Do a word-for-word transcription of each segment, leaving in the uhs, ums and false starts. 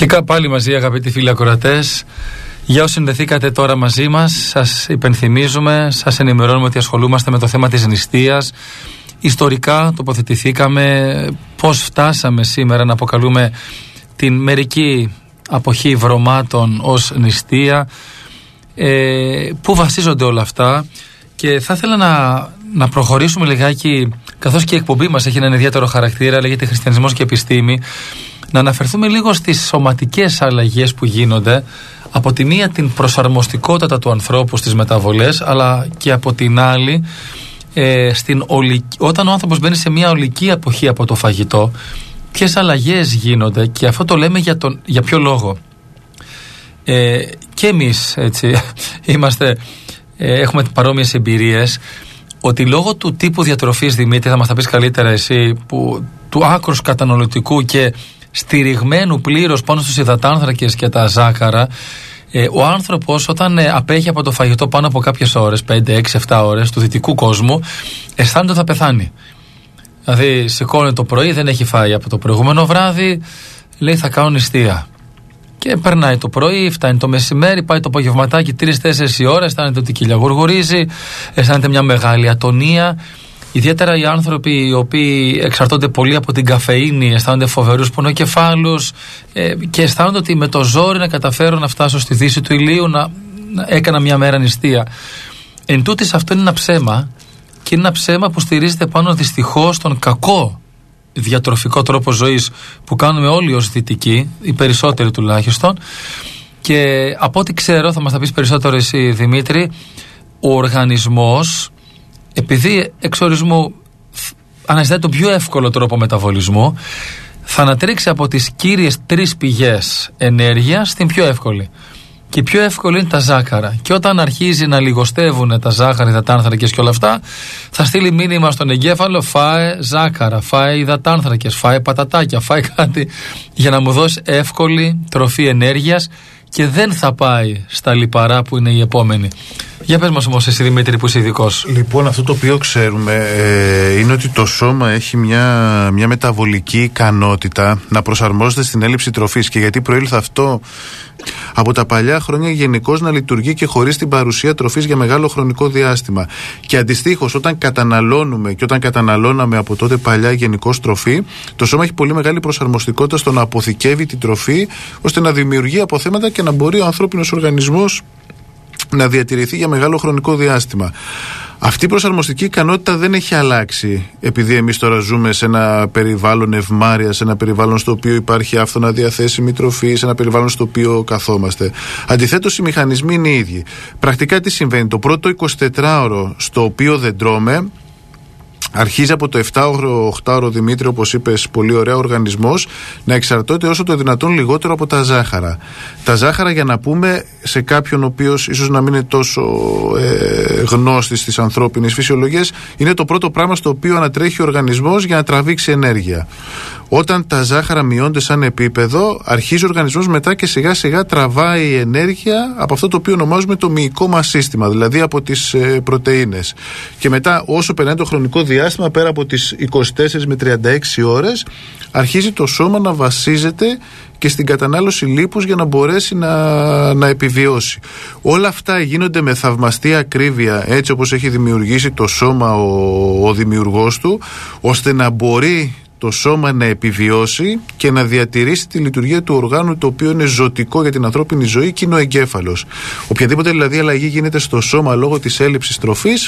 Και πάλι μαζί, αγαπητοί φίλοι ακροατές, για όσοι συνδεθήκατε τώρα μαζί μας, σας υπενθυμίζουμε, σας ενημερώνουμε ότι ασχολούμαστε με το θέμα της νηστείας. Ιστορικά τοποθετηθήκαμε πώς φτάσαμε σήμερα να αποκαλούμε την μερική αποχή βρωμάτων ως νηστεία, ε, πού βασίζονται όλα αυτά. Και θα ήθελα να, να προχωρήσουμε λιγάκι, καθώς και η εκπομπή μας έχει έναν ιδιαίτερο χαρακτήρα, λέγεται Χριστιανισμός και Επιστήμη, να αναφερθούμε λίγο στις σωματικές αλλαγές που γίνονται. Από τη μία την προσαρμοστικότητα του ανθρώπου στις μεταβολές, αλλά και από την άλλη ε, στην ολική, όταν ο άνθρωπος μπαίνει σε μια ολική αποχή από το φαγητό, ποιες αλλαγές γίνονται. Και αυτό το λέμε για, τον, για ποιο λόγο. Ε, και εμείς έτσι είμαστε, ε, έχουμε παρόμοιες εμπειρίες, ότι λόγω του τύπου διατροφής, Δημήτρη, θα μας τα πεις καλύτερα εσύ, που, του άκρος καταναλωτικού και στηριγμένου πλήρως πάνω στους υδατάνθρακες και τα ζάχαρα, ε, ο άνθρωπος όταν ε, απέχει από το φαγητό πάνω από κάποιες ώρες, πέντε, έξι, επτά ώρες του δυτικού κόσμου, αισθάνεται ότι θα πεθάνει. Δηλαδή σηκώνει το πρωί, δεν έχει φάει από το προηγούμενο βράδυ, λέει θα κάνω νηστεία. Και περνάει το πρωί, φτάνει το μεσημέρι, πάει το απογευματάκι τρεις τέσσερις η ώρα, αισθάνεται ότι κυλιαγουργουρίζει, αισθάνεται μια μεγάλη ατονία. Ιδιαίτερα οι άνθρωποι οι οποίοι εξαρτώνται πολύ από την καφεΐνη, αισθάνονται φοβερούς πονοκεφάλους ε, και αισθάνονται ότι με το ζόρι να καταφέρω να φτάσω στη δύση του ηλίου, να, να έκανα μια μέρα νηστεία. Εν τούτης αυτό είναι ένα ψέμα, και είναι ένα ψέμα που στηρίζεται πάνω δυστυχώς στον κακό διατροφικό τρόπο ζωής που κάνουμε όλοι ως δυτικοί, οι περισσότεροι τουλάχιστον. Και από ό,τι ξέρω, θα μας τα πεις περισσότερο εσύ Δημήτρη, ο οργανισμός, επειδή εξ ορισμού αναζητάει τον πιο εύκολο τρόπο μεταβολισμού, θα ανατρίξει από τις κύριες τρεις πηγές ενέργειας στην πιο εύκολη. Και η πιο εύκολη είναι τα ζάχαρα. Και όταν αρχίζει να λιγοστεύουν τα ζάχαρα, υδατάνθρακες και όλα αυτά, θα στείλει μήνυμα στον εγκέφαλο: φάε ζάχαρα, φάε υδατάνθρακες, φάε πατατάκια, φάε κάτι για να μου δώσει εύκολη τροφή ενέργειας, και δεν θα πάει στα λιπαρά που είναι η επόμενη. Για πες μας όμως εσύ Δημήτρη που είσαι ειδικός. Λοιπόν, αυτό το οποίο ξέρουμε ε, είναι ότι το σώμα έχει μια, μια μεταβολική ικανότητα να προσαρμόζεται στην έλλειψη τροφής. Και γιατί προήλθε αυτό? Από τα παλιά χρόνια γενικώς να λειτουργεί και χωρίς την παρουσία τροφής για μεγάλο χρονικό διάστημα. Και αντιστοίχως όταν καταναλώνουμε και όταν καταναλώναμε από τότε παλιά γενικώς τροφή, το σώμα έχει πολύ μεγάλη προσαρμοστικότητα στο να αποθηκεύει την τροφή, ώστε να δημιουργεί αποθέματα και να μπορεί ο ανθρώπινος οργανισμός να διατηρηθεί για μεγάλο χρονικό διάστημα. Αυτή η προσαρμοστική ικανότητα δεν έχει αλλάξει επειδή εμείς τώρα ζούμε σε ένα περιβάλλον ευμάρειας, σε ένα περιβάλλον στο οποίο υπάρχει άφθονα διαθέσιμη τροφή, σε ένα περιβάλλον στο οποίο καθόμαστε. Αντιθέτως, οι μηχανισμοί είναι οι ίδιοι. Πρακτικά τι συμβαίνει? Το πρώτο εικοσιτετράωρο στο οποίο δεν τρώμε, αρχίζει από το επτάωρο, οκτάωρο, Δημήτρη, όπως είπες πολύ ωραία, ο οργανισμός να εξαρτώνται όσο το δυνατόν λιγότερο από τα ζάχαρα. Τα ζάχαρα, για να πούμε σε κάποιον ο οποίος ίσως να μην είναι τόσο ε, γνώστης της ανθρώπινης φυσιολογίας, είναι το πρώτο πράγμα στο οποίο ανατρέχει ο οργανισμός για να τραβήξει ενέργεια. Όταν τα ζάχαρα μειώνται σαν επίπεδο, αρχίζει ο οργανισμός μετά και σιγά σιγά τραβάει ενέργεια από αυτό το οποίο ονομάζουμε το μυϊκό μας σύστημα, δηλαδή από τις ε, πρωτεΐνες. Και μετά, όσο περνάει το χρονικό διάστημα, πέρα από τις είκοσι τέσσερις με τριάντα έξι ώρες, αρχίζει το σώμα να βασίζεται και στην κατανάλωση λίπους για να μπορέσει να, να επιβιώσει. Όλα αυτά γίνονται με θαυμαστή ακρίβεια, έτσι όπως έχει δημιουργήσει το σώμα ο, ο δημιουργός του, ώστε να μπορεί το σώμα να επιβιώσει και να διατηρήσει τη λειτουργία του οργάνου, το οποίο είναι ζωτικό για την ανθρώπινη ζωή, και είναι ο εγκέφαλος. Οποιαδήποτε δηλαδή αλλαγή γίνεται στο σώμα λόγω της έλλειψης τροφής,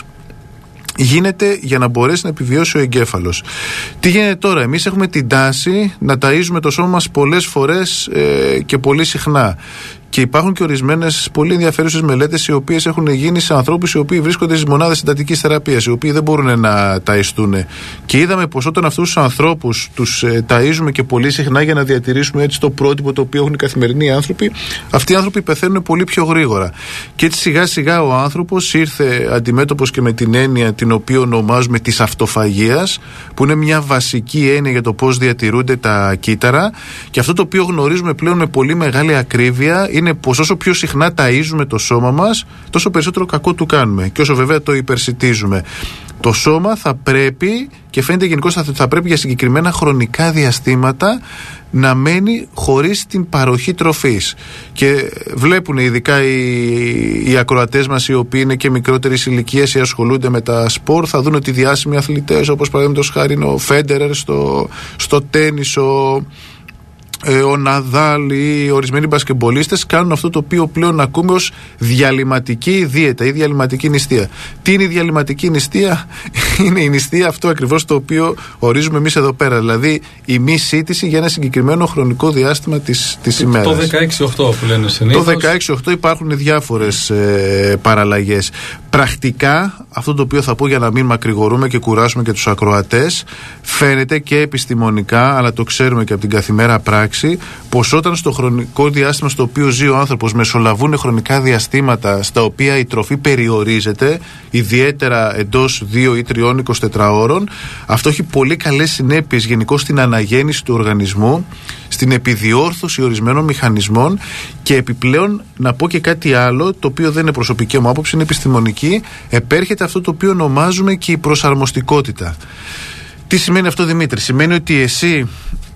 γίνεται για να μπορέσει να επιβιώσει ο εγκέφαλος. Τι γίνεται τώρα? Εμείς έχουμε την τάση να ταΐζουμε το σώμα μας πολλές φορές ε, και πολύ συχνά. Και υπάρχουν και ορισμένες πολύ ενδιαφέρουσες μελέτες οι οποίες έχουν γίνει σε ανθρώπους οι οποίοι βρίσκονται στις μονάδες συντατικής θεραπείας, οι οποίοι δεν μπορούν να ταΐστούν. Και είδαμε πως όταν αυτούς τους ανθρώπους τους ε, ταΐζουμε και πολύ συχνά για να διατηρήσουμε έτσι το πρότυπο το οποίο έχουν οι καθημερινοί άνθρωποι, αυτοί οι άνθρωποι πεθαίνουν πολύ πιο γρήγορα. Και έτσι σιγά σιγά ο άνθρωπος ήρθε αντιμέτωπος και με την έννοια την οποία ονομάζουμε της αυτοφαγίας, που είναι μια βασική έννοια για το πώς διατηρούνται τα κύτταρα. Και αυτό το οποίο γνωρίζουμε πλέον με πολύ μεγάλη ακρίβεια είναι είναι πως όσο πιο συχνά ταΐζουμε το σώμα μας, τόσο περισσότερο κακό του κάνουμε. Και όσο βέβαια το υπερσιτίζουμε. Το σώμα θα πρέπει, και φαίνεται γενικώς ότι θα πρέπει για συγκεκριμένα χρονικά διαστήματα να μένει χωρίς την παροχή τροφής. Και βλέπουν ειδικά οι, οι ακροατές μας, οι οποίοι είναι και μικρότερης ηλικίας ή ασχολούνται με τα σπορ, θα δουν ότι διάσημοι αθλητές, όπως παραδείγματος χάρη ο Φέντερερ στο, στο τένις, ο ο Ναδάλ ή ορισμένοι μπασκεμπολίστες κάνουν αυτό το οποίο πλέον ακούμε ως διαλυματική δίαιτα ή διαλυματική νηστεία. Τι είναι η διαλυματική νηστεία? Είναι η νηστεία αυτό ακριβώς το οποίο ορίζουμε εμείς εδώ πέρα, δηλαδή η μη σύντηση για ένα συγκεκριμένο χρονικό διάστημα της, της ημέρας. Το δεκαέξι οκτώ που λένε συνήθως. Το δεκαέξι οκτώ υπάρχουν διάφορες ε, παραλλαγές. Πρακτικά, αυτό το οποίο θα πω για να μην μακρηγορούμε και κουράσουμε και τους ακροατές, φαίνεται και επιστημονικά, αλλά το ξέρουμε και από την καθημερινή πράξη, πως όταν στο χρονικό διάστημα στο οποίο ζει ο άνθρωπος μεσολαβούν χρονικά διαστήματα στα οποία η τροφή περιορίζεται, ιδιαίτερα εντός δύο ή τριών εικοσιτετράωρων, αυτό έχει πολύ καλές συνέπειες γενικώς στην αναγέννηση του οργανισμού, στην επιδιόρθωση ορισμένων μηχανισμών, και επιπλέον να πω και κάτι άλλο, το οποίο δεν είναι προσωπική μου άποψη, είναι επιστημονική. Επέρχεται αυτό το οποίο ονομάζουμε και η προσαρμοστικότητα. Τι σημαίνει αυτό, Δημήτρη? Σημαίνει ότι εσύ,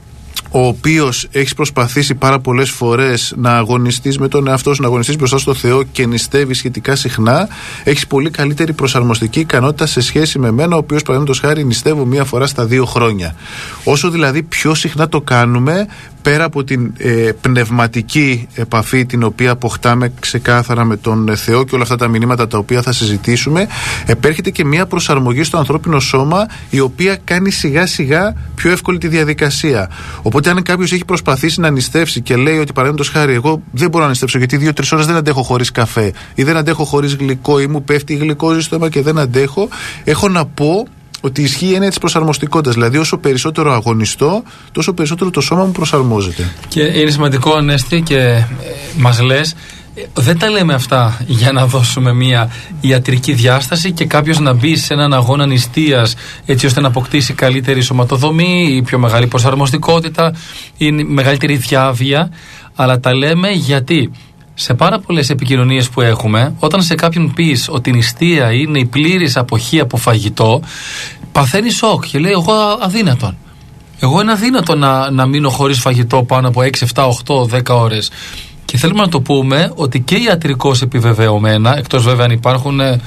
ο οποίος έχεις προσπαθήσει πάρα πολλές φορές να αγωνιστείς με τον εαυτό σου, να αγωνιστείς μπροστά στο Θεό και νηστεύεις σχετικά συχνά, έχεις πολύ καλύτερη προσαρμοστική ικανότητα σε σχέση με μένα, ο οποίος παραδείγματος χάρη νηστεύω μία φορά στα δύο χρόνια. Όσο δηλαδή πιο συχνά το κάνουμε, πέρα από την ε, πνευματική επαφή την οποία αποκτάμε ξεκάθαρα με τον Θεό και όλα αυτά τα μηνύματα τα οποία θα συζητήσουμε, επέρχεται και μια προσαρμογή στο ανθρώπινο σώμα, η οποία κάνει σιγά σιγά πιο εύκολη τη διαδικασία. Οπότε αν κάποιος έχει προσπαθήσει να νηστεύσει και λέει ότι παραδείγματος χάρη εγώ δεν μπορώ να νηστεύσω γιατί δύο-τρεις ώρες δεν αντέχω χωρίς καφέ ή δεν αντέχω χωρίς γλυκό ή μου πέφτει γλυκόζη στο αίμα και δεν αντέχω, έχω να πω ότι ισχύει η έννοια της προσαρμοστικότητας. Δηλαδή, όσο περισσότερο αγωνιστώ, τόσο περισσότερο το σώμα μου προσαρμόζεται. Και είναι σημαντικό, Ανέστη, και ε, μας λες, ε, δεν τα λέμε αυτά για να δώσουμε μια ιατρική διάσταση και κάποιος να μπει σε έναν αγώνα νηστείας έτσι ώστε να αποκτήσει καλύτερη σωματοδομή ή πιο μεγάλη προσαρμοστικότητα ή μεγαλύτερη διάβια. Αλλά τα λέμε γιατί σε πάρα πολλές επικοινωνίες που έχουμε, όταν σε κάποιον πεις ότι η νηστεία είναι η πλήρης αποχή από φαγητό, παθαίνει σοκ και λέει εγώ αδύνατον. Εγώ είναι αδύνατο να, να μείνω χωρίς φαγητό πάνω από έξι, επτά, οκτώ, δέκα ώρες. Και θέλουμε να το πούμε ότι και ιατρικώς επιβεβαιωμένα, εκτός βέβαια αν υπάρχουν ε,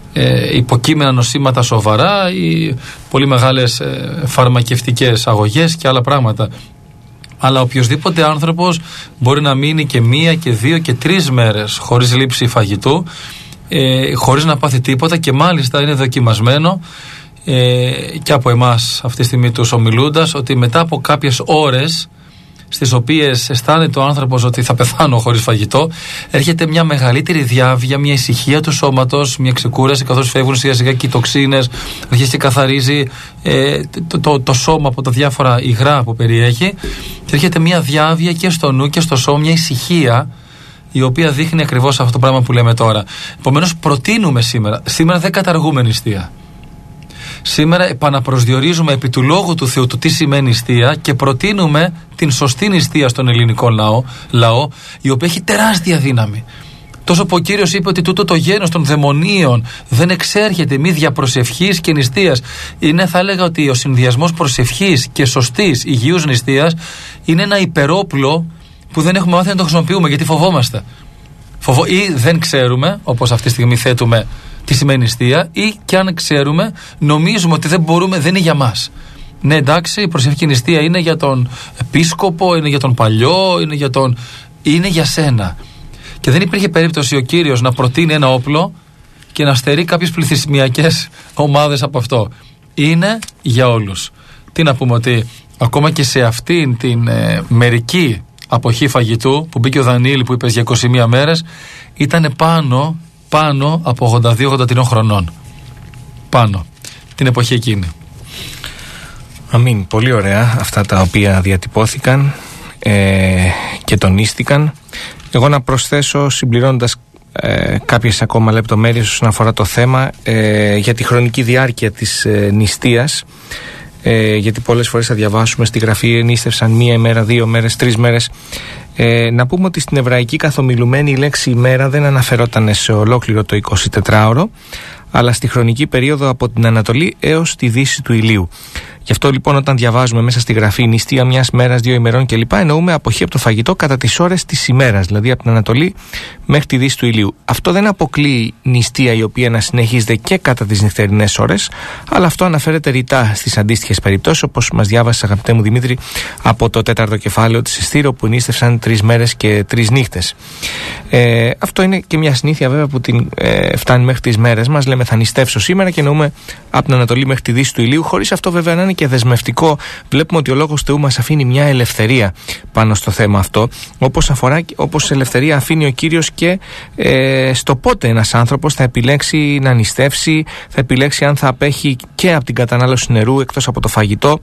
ε, υποκείμενα νοσήματα σοβαρά ή πολύ μεγάλες ε, φαρμακευτικές αγωγές και άλλα πράγματα, αλλά οποιοσδήποτε άνθρωπος μπορεί να μείνει και μία και δύο και τρεις μέρες χωρίς λήψη φαγητού, ε, χωρίς να πάθει τίποτα, και μάλιστα είναι δοκιμασμένο ε, και από εμάς αυτή τη στιγμή τους ομιλούντας, ότι μετά από κάποιες ώρες στις οποίες αισθάνεται ο άνθρωπος ότι θα πεθάνω χωρίς φαγητό, έρχεται μια μεγαλύτερη διάβια, μια ησυχία του σώματος, μια ξεκούραση, καθώς φεύγουν σιγά σιγά και οι τοξίνες, αρχίζει και καθαρίζει ε, το, το, το σώμα από τα διάφορα υγρά που περιέχει, και έρχεται μια διάβια και στο νου και στο σώμα, μια ησυχία, η οποία δείχνει ακριβώς αυτό το πράγμα που λέμε τώρα. Επομένως, προτείνουμε σήμερα, σήμερα δεν καταργούμε νηστεία. Σήμερα επαναπροσδιορίζουμε επί του λόγου του Θεού το τι σημαίνει νηστεία και προτείνουμε την σωστή νηστεία στον ελληνικό λαό, λαό η οποία έχει τεράστια δύναμη. Τόσο που ο Κύριος είπε ότι τούτο το γένος των δαιμονίων δεν εξέρχεται μη δια προσευχής και νηστείας. Είναι, θα έλεγα, ότι ο συνδυασμός προσευχής και σωστής υγιούς νηστείας είναι ένα υπερόπλο που δεν έχουμε μάθει να το χρησιμοποιούμε γιατί φοβόμαστε. Φοβο... Ή δεν ξέρουμε, όπως αυτή τη στιγμή θέτουμε, τι σημαίνει νηστεία, ή και αν ξέρουμε, νομίζουμε ότι δεν μπορούμε, δεν είναι για μας. Ναι, εντάξει, η προσευχή νηστεία είναι για τον επίσκοπο, είναι για τον παλιό, είναι για τον. Είναι για σένα. Και δεν υπήρχε περίπτωση ο Κύριος να προτείνει ένα όπλο και να στερεί κάποιες πληθυσμιακές ομάδες από αυτό. Είναι για όλους. Τι να πούμε, ότι ακόμα και σε αυτήν την ε, μερική αποχή φαγητού που μπήκε ο Δανίλη που είπες για είκοσι μία μέρες, ήταν πάνω, πάνω από ογδόντα δύο ογδόντα τρία χρονών. Πάνω. Την εποχή εκείνη. Αμήν. Πολύ ωραία αυτά τα οποία διατυπώθηκαν ε, και τονίστηκαν. Εγώ να προσθέσω, συμπληρώνοντας ε, κάποιες ακόμα λεπτομέρειες όσον αφορά το θέμα, ε, για τη χρονική διάρκεια της ε, νηστείας. ε, γιατί πολλές φορές θα διαβάσουμε στη γραφή ενίστευσαν μία ημέρα, δύο μέρες, τρεις μέρες. Ε, να πούμε ότι στην εβραϊκή καθομιλουμένη η λέξη ημέρα δεν αναφερόταν σε ολόκληρο το εικοσιτετράωρο, αλλά στη χρονική περίοδο από την Ανατολή έως τη δύση του ηλίου. Γι' αυτό λοιπόν όταν διαβάζουμε μέσα στη γραφή νηστεία μιας μέρας, δύο ημερών κλπ. Εννοούμε αποχή από το φαγητό κατά τις ώρες της ημέρας, δηλαδή από την Ανατολή μέχρι τη δύση του ηλίου. Αυτό δεν αποκλείει νηστεία η οποία να συνεχίζεται και κατά τις νυχτερινές ώρες, αλλά αυτό αναφέρεται ρητά στις αντίστοιχες περιπτώσεις, όπως μας διάβασε, αγαπητέ μου Δημήτρη, από το τέταρτο κεφάλαιο της Εστήρ, όπου νήστευσαν τρεις μέρες και τρεις νύχτες. Ε, αυτό είναι και μια συνήθεια βέβαια που την ε, φτάνει μέχρι τις μέρες μας. Λέμε θα νηστεύσω σήμερα και εννοούμε από την Ανατολή μέχρι τη δύση του ηλίου, χωρίς αυτό βέβαια να είναι και δεσμευτικό. Βλέπουμε ότι ο Λόγος Θεού μας αφήνει μια ελευθερία πάνω στο θέμα αυτό, όπως, αφορά, όπως ελευθερία αφήνει ο Κύριος και ε, στο πότε ένας άνθρωπος θα επιλέξει να νηστεύσει, θα επιλέξει αν θα απέχει και από την κατανάλωση νερού εκτός από το φαγητό.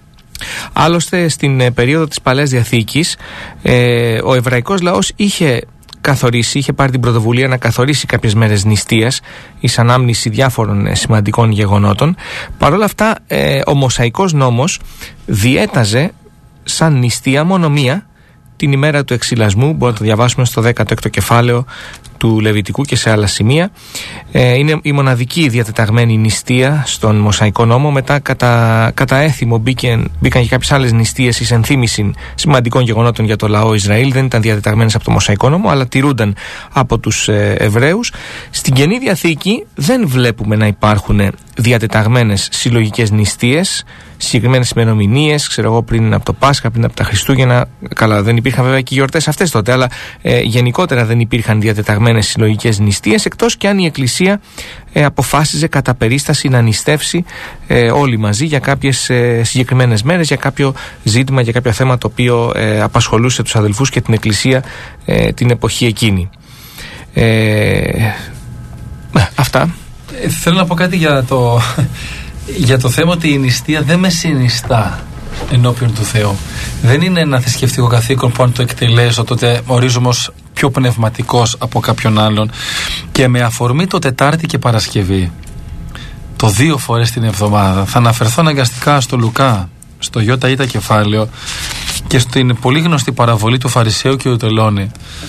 Άλλωστε στην ε, περίοδο της Παλαιάς Διαθήκης ε, ο εβραϊκός λαός είχε καθορίσει, είχε πάρει την πρωτοβουλία να καθορίσει κάποιες μέρες νηστείας εις ανάμνηση διάφορων ε, σημαντικών γεγονότων. Παρ' όλα αυτά ε, ο Μωσαϊκός νόμος διέταζε σαν νηστεία μόνο μία, την ημέρα του εξυλασμού. Μπορούμε να το διαβάσουμε στο δέκατο έκτο κεφάλαιο του Λεβιτικού και σε άλλα σημεία. Ε, είναι η μοναδική διατεταγμένη νηστεία στον Μωσαϊκό νόμο. Μετά κατά, κατά έθιμο μπήκαν, μπήκαν και κάποιες άλλες νηστείες εις ενθύμηση σημαντικών γεγονότων για το λαό Ισραήλ. Δεν ήταν διατεταγμένες από το Μωσαϊκό νόμο, αλλά τηρούνταν από τους ε, Εβραίους. Στην Καινή Διαθήκη δεν βλέπουμε να υπάρχουν διατεταγμένες συλλογικές νηστείες, συγκεκριμένες ημερομηνίες, ξέρω εγώ, πριν από το Πάσχα, πριν από τα Χριστούγεννα. Καλά, δεν υπήρχαν βέβαια και οι γιορτές αυτές τότε, αλλά ε, γενικότερα δεν υπήρχαν διατεταγμένες συλλογικές νηστείες, εκτός και αν η Εκκλησία ε, αποφάσιζε κατά περίσταση να νηστεύσει ε, όλοι μαζί για κάποιες ε, συγκεκριμένες μέρες, για κάποιο ζήτημα, για κάποιο θέμα το οποίο ε, απασχολούσε τους αδελφούς και την Εκκλησία ε, την εποχή εκείνη. Ε, ε, αυτά. Ε, θέλω να πω κάτι για το, για το θέμα ότι η νηστεία δεν με συνιστά ενώπιον του Θεού. Δεν είναι ένα θρησκευτικό καθήκον που αν το εκτελέσω τότε ορίζομαι ως πιο πνευματικός από κάποιον άλλον. Και με αφορμή το Τετάρτη και Παρασκευή, το δύο φορές την εβδομάδα, θα αναφερθώ αναγκαστικά στο Λουκά, στο Ιώτα Ήτα κεφάλαιο και στην πολύ γνωστή παραβολή του Φαρισαίου και του τελώνη.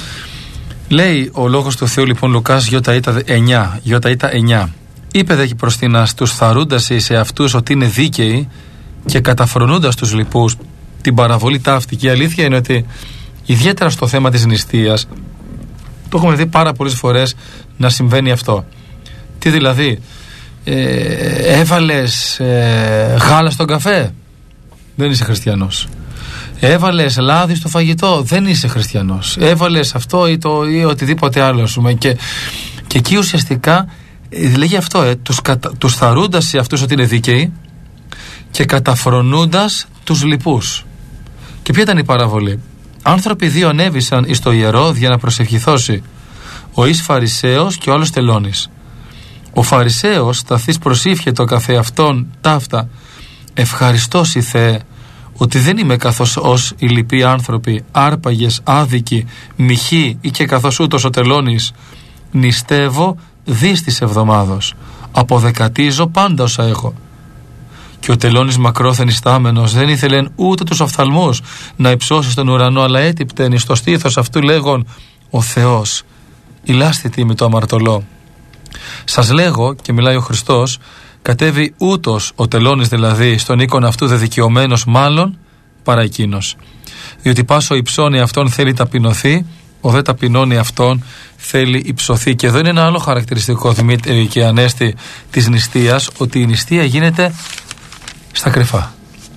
Λέει ο Λόγος του Θεού λοιπόν, Λουκάς Ιώτα Ήτα εννιά, Ιώτα Ήτα εννιά. Είπε δε και προς την τους θαρούντας σε αυτούς ότι είναι δίκαιοι και καταφρονούντας τους λοιπούς. Την παραβολή ταύτη. Και η αλήθεια είναι ότι ιδιαίτερα στο θέμα της νηστείας το έχουμε δει πάρα πολλές φορές να συμβαίνει αυτό. Τι δηλαδή, ε, έβαλες ε, γάλα στον καφέ, δεν είσαι χριστιανός. Έβαλες λάδι στο φαγητό, δεν είσαι χριστιανός. Έβαλες αυτό ή, το, ή οτιδήποτε άλλο, ας πούμε. Και, και εκεί ουσιαστικά ε, λέγει αυτό, ε, τους, κατα, τους θαρούντας σε αυτούς ότι είναι δίκαιοι και καταφρονούντας τους λοιπούς. Και ποια ήταν η παραβολή? Άνθρωποι δύο ανέβησαν εις το ιερό για να προσευχηθώσει, ο εις Φαρισαίος και ο άλλος τελώνης. Ο Φαρισαίος σταθείς προσήφιε το καθε αυτόν ταύτα, ευχαριστώς η Θεέ ότι δεν είμαι καθώς ως οι λοιποί άνθρωποι, άρπαγες, άδικοι, μοιχοί ή και καθώς ούτως ο τελώνης, νηστεύω δις της εβδομάδος, αποδεκατίζω πάντα όσα έχω. Και ο τελώνης μακρόθεν ιστάμενος δεν ήθελεν ούτε τους οφθαλμούς να υψώσει στον ουρανό, αλλά έτυπτεν εις το στήθος αυτού λέγον, ο Θεός ηλάσθητη με το αμαρτωλό. Σας λέγω, και μιλάει ο Χριστός, κατέβει ούτως ο τελώνης δηλαδή στον οίκον αυτού δεδικαιωμένος μάλλον παρά εκείνος. Διότι πάσο υψώνει αυτόν θέλει ταπεινωθεί, ο δε ταπεινώνει αυτόν θέλει υψωθεί. Και εδώ είναι ένα άλλο χαρακτηριστικό, Δημήτρη και Ανέστη, της νηστείας, ότι η νηστεία γίνεται στα κρυφά.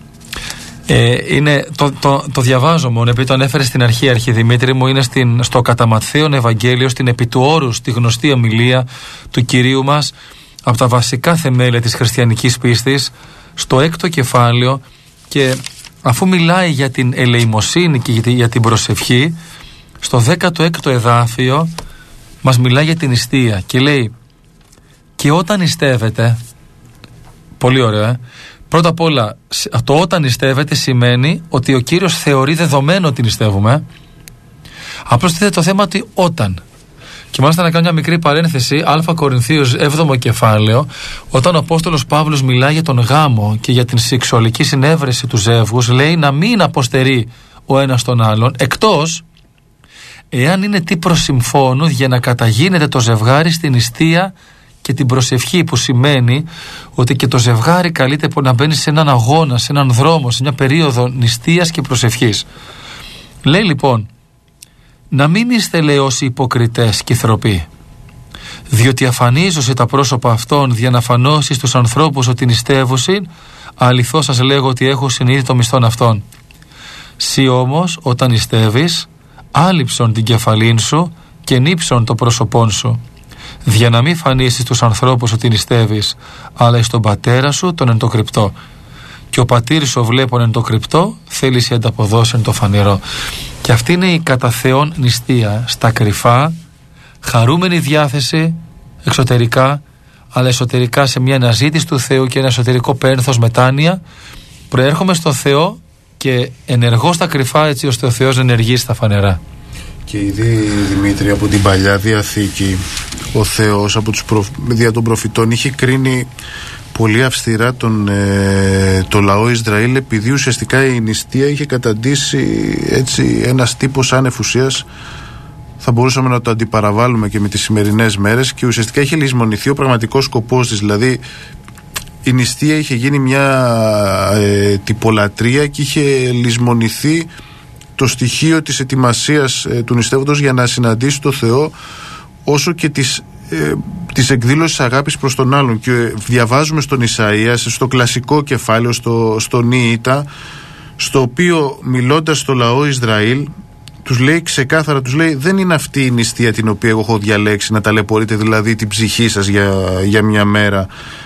Ε, είναι, το, το, το διαβάζω μόνο, επειδή το ανέφερε στην αρχή, Αρχιδημήτρη μου, είναι στην, στο κατά Ματθαίον Ευαγγέλιο, στην επί του όρους, στη γνωστή ομιλία του Κυρίου μας, από τα βασικά θεμέλια της χριστιανικής πίστης, στο έκτο κεφάλαιο, και αφού μιλάει για την ελεημοσύνη και για την προσευχή, στο δέκατο έκτο εδάφιο μας μιλάει για την νηστεία και λέει, και όταν νηστεύετε, πολύ ωραίο, ε, πρώτα απ' όλα, το όταν νηστεύετε σημαίνει ότι ο Κύριος θεωρεί δεδομένο ότι νηστεύουμε. Απλώς είναι το θέμα ότι όταν. Και μάλιστα να κάνω μια μικρή παρένθεση, Α Κορινθίους έβδομο κεφάλαιο, όταν ο Απόστολος Παύλος μιλάει για τον γάμο και για την σεξουαλική συνέβρεση του ζεύγους, λέει να μην αποστερεί ο ένας τον άλλον, εκτός εάν είναι τι προς συμφώνου για να καταγίνεται το ζευγάρι στην νηστεία και την προσευχή, που σημαίνει ότι και το ζευγάρι καλείται να μπαίνει σε έναν αγώνα, σε έναν δρόμο, σε μια περίοδο νηστείας και προσευχής. Λέει λοιπόν, να μην είστε, λέει, όσοι υποκριτές και θροποί, διότι αφανίζωσε τα πρόσωπα αυτών για να φανώσει στους ανθρώπους ότι νηστεύουσιν, αληθώς σας λέγω ότι έχω συνείδητο μισθόν αυτών. Σύ όμως όταν νηστεύεις, άλυψον την κεφαλήν σου και νύψον το πρόσωπόν σου, για να μην φανίσεις τους ανθρώπους ότι νηστεύεις, αλλά εις τον πατέρα σου τον εν το κρυπτό. Και ο πατήρης σου βλέπον εν το κρυπτό, θέλει σε ανταποδώσει εν το φανερό. Και αυτή είναι η κατά Θεόν νηστεία, στα κρυφά, χαρούμενη διάθεση εξωτερικά, αλλά εσωτερικά σε μια αναζήτηση του Θεού και ένα εσωτερικό πένθος μετάνοια. Προέρχομαι στο Θεό και ενεργώ στα κρυφά, έτσι ώστε ο Θεός να ενεργεί στα φανερά. Και ήδη, Δημήτρη, από την Παλιά Διαθήκη ο Θεός από τους προ... δια των προφητών είχε κρίνει πολύ αυστηρά τον, ε, το λαό Ισραήλ, επειδή ουσιαστικά η νηστεία είχε καταντήσει έτσι ένας τύπος άνευ ουσίας, θα μπορούσαμε να το αντιπαραβάλουμε και με τις σημερινές μέρες, και ουσιαστικά είχε λησμονηθεί ο πραγματικός σκοπός της. Δηλαδή η νηστεία είχε γίνει μια ε, τυπολατρεία και είχε λησμονηθεί το στοιχείο της ετοιμασίας ε, του νηστεύοντος για να συναντήσει το Θεό, όσο και της, ε, της εκδήλωσης αγάπης προς τον άλλον. Και ε, διαβάζουμε στον Ισαΐα, στο κλασικό κεφάλαιο, στο, στο Νίητα, στο οποίο μιλώντας στο λαό Ισραήλ τους λέει ξεκάθαρα, τους λέει, δεν είναι αυτή η νηστεία την οποία εγώ έχω διαλέξει, να ταλαιπωρείτε δηλαδή την ψυχή σας για, για μια μέρα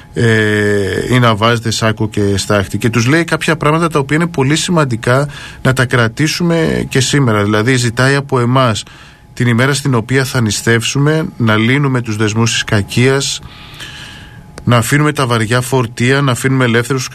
ε, ή να βάζετε σάκο και στάχτη. Και τους λέει κάποια πράγματα τα οποία είναι πολύ σημαντικά να τα κρατήσουμε και σήμερα. Δηλαδή ζητάει από εμάς την ημέρα στην οποία θα νηστεύσουμε να λύνουμε τους δεσμούς της κακίας, να αφήνουμε τα βαριά φορτία, να αφήνουμε ελεύθερους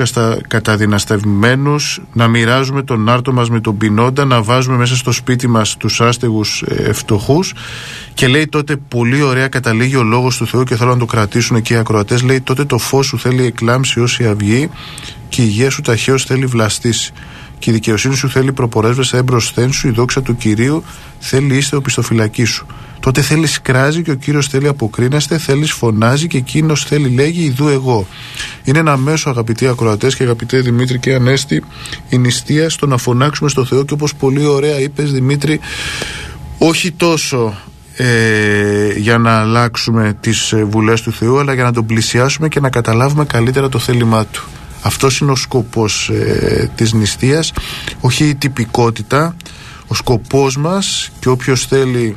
καταδυναστευμένους, να μοιράζουμε τον άρτο μας με τον πεινόντα, να βάζουμε μέσα στο σπίτι μας τους άστεγους ε, φτωχούς. Και λέει τότε, πολύ ωραία καταλήγει ο λόγος του Θεού και θέλω να το κρατήσουν εκεί οι ακροατές, λέει, τότε το φως σου θέλει εκλάμψει ως η αυγή και η υγεία σου ταχαίως θέλει βλαστήσει. Και η δικαιοσύνη σου θέλει προπορέσβεσαι έμπροσθέν σου, η δόξα του Κυρίου θέλει είστε οπισθοφυλακή σου. Τότε θέλεις κράζει και ο Κύριος θέλει αποκρίνεστε, θέλεις φωνάζει και εκείνος θέλει λέγει ιδού εγώ. Είναι ένα μέσο, αγαπητοί ακροατές και αγαπητέ Δημήτρη και Ανέστη, η νηστεία στο να φωνάξουμε στο Θεό, και όπως πολύ ωραία είπες, Δημήτρη, όχι τόσο ε, για να αλλάξουμε τις βουλές του Θεού, αλλά για να τον πλησιάσουμε και να καταλάβουμε καλύτερα το θέλημά του. Αυτός είναι ο σκοπός ε, της νηστείας, όχι η τυπικότητα. Ο σκοπός μας, και όποιος θέλει,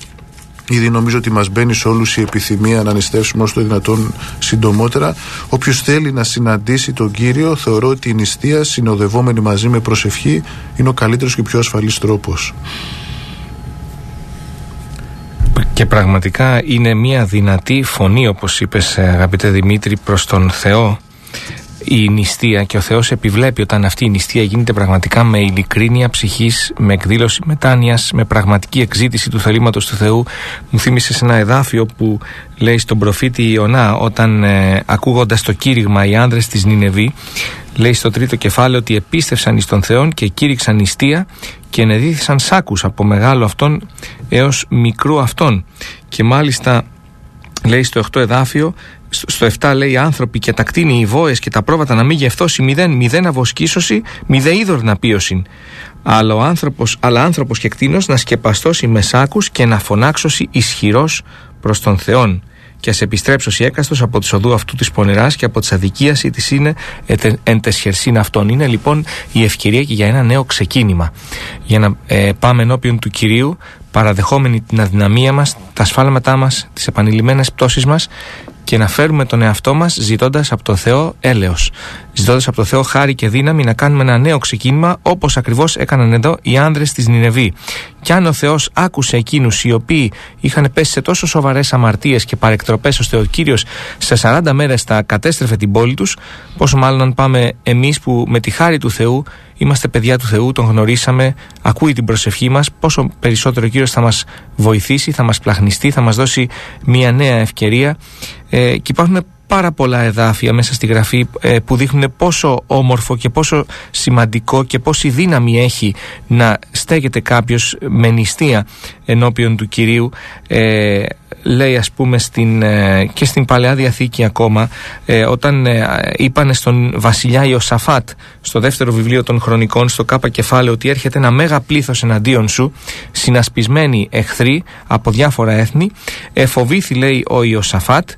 ήδη νομίζω ότι μας μπαίνει σε όλους η επιθυμία να νηστεύσουμε όσο το δυνατόν συντομότερα, όποιος θέλει να συναντήσει τον Κύριο, θεωρώ ότι η νηστεία συνοδευόμενη μαζί με προσευχή είναι ο καλύτερος και πιο ασφαλής τρόπος. Και πραγματικά είναι μια δυνατή φωνή, όπως είπες αγαπητέ Δημήτρη, προς τον Θεό η νηστεία, και ο Θεός επιβλέπει όταν αυτή η νηστεία γίνεται πραγματικά με ειλικρίνεια ψυχής, με εκδήλωση μετάνοιας, με πραγματική εκζήτηση του θελήματος του Θεού. Μου θύμισε σε ένα εδάφιο που λέει στον προφήτη Ιωνά, όταν ε, ακούγοντας το κήρυγμα οι άνδρες της Νινεβή, λέει στο τρίτο κεφάλαιο ότι επίστευσαν εις τον Θεόν και κήρυξαν νηστεία και ενεδίθησαν σάκους από μεγάλο αυτόν έως μικρού αυτόν. Και μάλιστα λέει στο οκτώ εδάφιο, στο επτά λέει, άνθρωποι και τα κτίνη, οι βόες και τα πρόβατα να μην γευθώσει μηδέν, μηδέν αβοσκήσωση, μηδέ είδωρ να πίωσιν. Αλλά ο άνθρωπος, αλλά άνθρωπος και κτίνος να σκεπαστώσει με σάκους και να φωνάξωση ισχυρός προς τον Θεόν. Και ας επιστρέψωση έκαστος από τις οδού αυτού της πονηράς και από τις αδικίας ή της είναι εν τες χερσίν αυτών. Είναι λοιπόν η ευκαιρία και για ένα νέο ξεκίνημα. Για να ε, πάμε ενώπιον του Κυρίου, παραδεχόμενοι την αδυναμία μας, τα σφάλματά μας, τις επανειλημμένες πτώσεις μας, και να φέρουμε τον εαυτό μας ζητώντας από το Θεό έλεος, ζητώντας από το Θεό χάρη και δύναμη να κάνουμε ένα νέο ξεκίνημα, όπως ακριβώς έκαναν εδώ οι άνδρες της Νινεβή. κι αν ο Θεός άκουσε εκείνους οι οποίοι είχαν πέσει σε τόσο σοβαρές αμαρτίες και παρεκτροπές, ώστε ο Κύριος σε σαράντα μέρες τα κατέστρεφε την πόλη τους, πόσο μάλλον αν πάμε εμείς που με τη χάρη του Θεού είμαστε παιδιά του Θεού, τον γνωρίσαμε, ακούει την προσευχή μας, πόσο περισσότερο ο Κύριος θα μας βοηθήσει, θα μας πλαχνιστεί, θα μας δώσει μια νέα ευκαιρία. Ε, και υπάρχουν πάρα πολλά εδάφια μέσα στη Γραφή ε, που δείχνουν πόσο όμορφο και πόσο σημαντικό και πόση δύναμη έχει να στέκεται κάποιος με νηστεία ενώπιον του Κυρίου. Ε, λέει ας πούμε στην, ε, και στην Παλαιά Διαθήκη ακόμα, ε, όταν ε, είπανε στον βασιλιά Ιωσαφάτ στο δεύτερο βιβλίο των Χρονικών, στο Κάπα κεφάλαιο, ότι έρχεται ένα μέγα πλήθος εναντίον σου, συνασπισμένοι εχθροί από διάφορα έθνη, εφοβήθη, λέει, ο Ιωσαφάτ,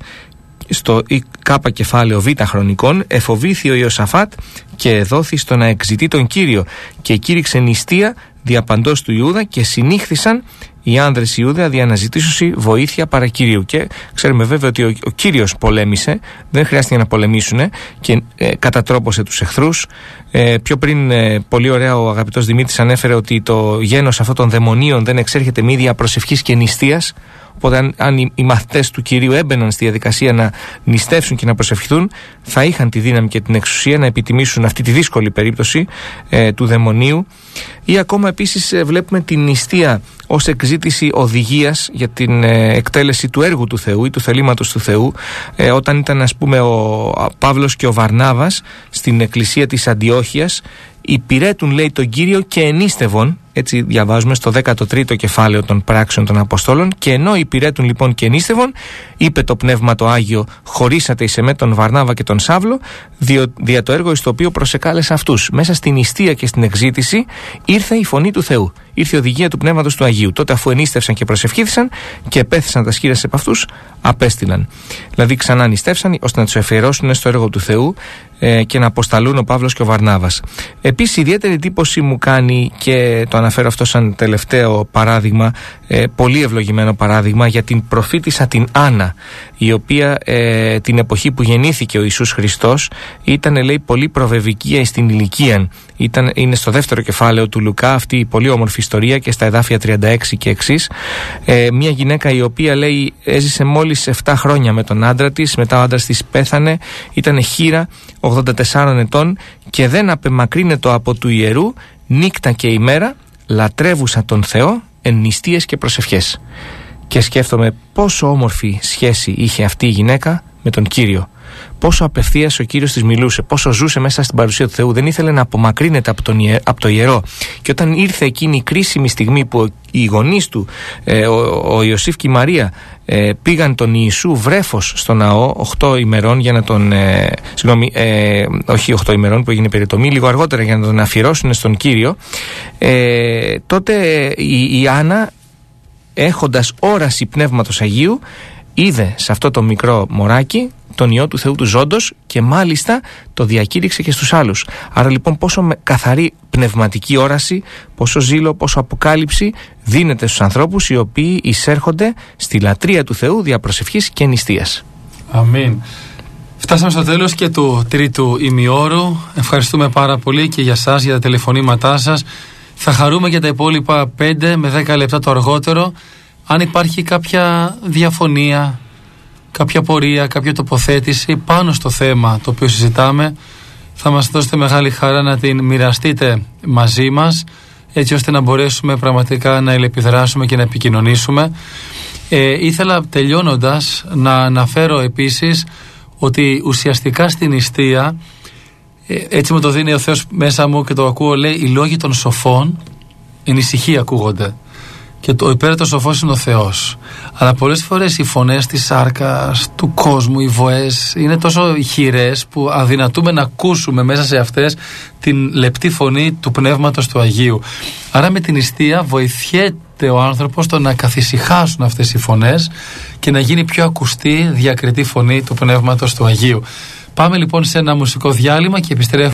στο Κάπα κεφάλαιο Β Χρονικών, εφοβήθη ο Ιωσαφάτ και εδόθη στο να εξητεί τον Κύριο και κήρυξε νηστεία διαπαντός του Ιούδα και συνήχθησαν οι άνδρες Ιούδα δια να ζητήσουν βοήθεια παρά Κυρίου. Και ξέρουμε βέβαια ότι ο, ο Κύριος πολέμησε, δεν χρειάστηκε να πολεμήσουν και ε, κατατρόπωσε τους εχθρούς. Ε, πιο πριν, ε, πολύ ωραία, ο αγαπητός Δημήτρης ανέφερε ότι το γένος αυτών των δαιμονίων δεν εξέρχεται με ίδια προσευχής και νηστείας. Οπότε αν, αν οι, οι μαθητές του Κυρίου έμπαιναν στη διαδικασία να νηστεύσουν και να προσευχηθούν, θα είχαν τη δύναμη και την εξουσία να επιτιμήσουν αυτή τη δύσκολη περίπτωση ε, του δαιμονίου. Ή ακόμα επίσης ε, βλέπουμε την νηστεία ως εκζήτηση οδηγίας για την ε, εκτέλεση του έργου του Θεού ή του θελήματος του Θεού. Ε, όταν ήταν, ας πούμε, ο Παύλος και ο Βαρνάβας στην εκκλησία της Αντιόχειας, υπηρέτουν, λέει, τον Κύριο και ενίστευον, έτσι διαβάζουμε στο δέκατο τρίτο κεφάλαιο των Πράξεων των Αποστόλων, και ενώ υπηρέτουν λοιπόν και ενίστευον, είπε το Πνεύμα το Άγιο, χωρίσατε εις εμέ τον Βαρνάβα και τον Σάβλο, δια, δια το έργο εις το οποίο προσεκάλεσα αυτούς. Μέσα στην νηστεία και στην εξζήτηση ήρθε η φωνή του Θεού, ήρθε η οδηγία του Πνεύματος του Αγίου. Τότε, αφού ενίστευσαν και προσευχήθησαν και επέθεσαν τα σκύρας από αυτούς, απέστειλαν. Δηλαδή ξανά νηστεύσαν ώστε να τους εφιερώσουν στο έργο του Θεού ε, και να αποσταλούν ο Παύλος και ο Βαρνάβας. Επίσης, ιδιαίτερη εντύπωση μου κάνει, και το αναφέρω αυτό σαν τελευταίο παράδειγμα, ε, πολύ ευλογημένο παράδειγμα, για την προφήτισσα την Άννα, η οποία ε, την εποχή που γεννήθηκε ο Ιησούς Χριστός ήταν, λέει, πολύ προβεβικία στην ηλικία. Ήταν, είναι στο δεύτερο κεφάλαιο του Λουκά αυτή η πολύ όμορφη ιστορία και στα εδάφια τριάντα έξι και εξής. Ε, μια γυναίκα η οποία, λέει, έζησε μόλις επτά χρόνια με τον άντρα της, μετά ο άντρας της πέθανε, ήταν χήρα ογδόντα τεσσάρων ετών και δεν απεμακρύνετο από του ιερού νύκτα και ημέρα, λατρεύουσα τον Θεό εν νηστείες και προσευχές. Και σκέφτομαι πόσο όμορφη σχέση είχε αυτή η γυναίκα με τον Κύριο. Πόσο απευθείας ο Κύριος της μιλούσε, πόσο ζούσε μέσα στην παρουσία του Θεού. Δεν ήθελε να απομακρύνεται από, τον ιε, από το ιερό. Και όταν ήρθε εκείνη η κρίσιμη στιγμή που οι γονείς του, ε, ο, ο Ιωσήφ και η Μαρία, ε, πήγαν τον Ιησού βρέφος στο ναό οχτώ ημερών για να τον. Ε, συγγνώμη, ε, όχι οχτώ ημερών που έγινε περιτομή, λίγο αργότερα για να τον αφιερώσουν στον Κύριο. Ε, τότε η, η Άννα, έχοντας όραση Πνεύματος Αγίου, είδε σε αυτό το μικρό μωράκι τον Υιό του Θεού του Ζώντος και μάλιστα το διακήρυξε και στους άλλους. Άρα λοιπόν πόσο καθαρή πνευματική όραση, πόσο ζήλο, πόσο αποκάλυψη δίνεται στους ανθρώπους οι οποίοι εισέρχονται στη λατρεία του Θεού δια προσευχής και νηστείας. Αμήν. Φτάσαμε στο τέλος και του τρίτου ημιώρου. Ευχαριστούμε πάρα πολύ και για σας, για τα τηλεφωνήματά σας. Θα χαρούμε για τα υπόλοιπα πέντε με δέκα λεπτά το αργότερο. Αν υπάρχει κάποια διαφωνία, κάποια πορεία, κάποια τοποθέτηση πάνω στο θέμα το οποίο συζητάμε, θα μας δώσετε μεγάλη χαρά να την μοιραστείτε μαζί μας, έτσι ώστε να μπορέσουμε πραγματικά να ελεπιδράσουμε και να επικοινωνήσουμε. Ε, ήθελα τελειώνοντας να αναφέρω επίσης ότι ουσιαστικά στην νηστεία, ε, έτσι μου το δίνει ο Θεός μέσα μου και το ακούω, λέει, οι λόγοι των σοφών εν ησυχία ακούγονται. Και το υπέρετος σοφός είναι ο Θεός. Αλλά πολλές φορές οι φωνές της σάρκας, του κόσμου, οι βοές είναι τόσο ηχηρές που αδυνατούμε να ακούσουμε μέσα σε αυτές την λεπτή φωνή του Πνεύματος του Αγίου. Άρα με την νηστεία βοηθιέται ο άνθρωπος στο να καθησυχάσουν αυτές οι φωνές και να γίνει πιο ακουστή, διακριτή φωνή του Πνεύματος του Αγίου. Πάμε λοιπόν σε ένα μουσικό διάλειμμα και επιστρέφουμε.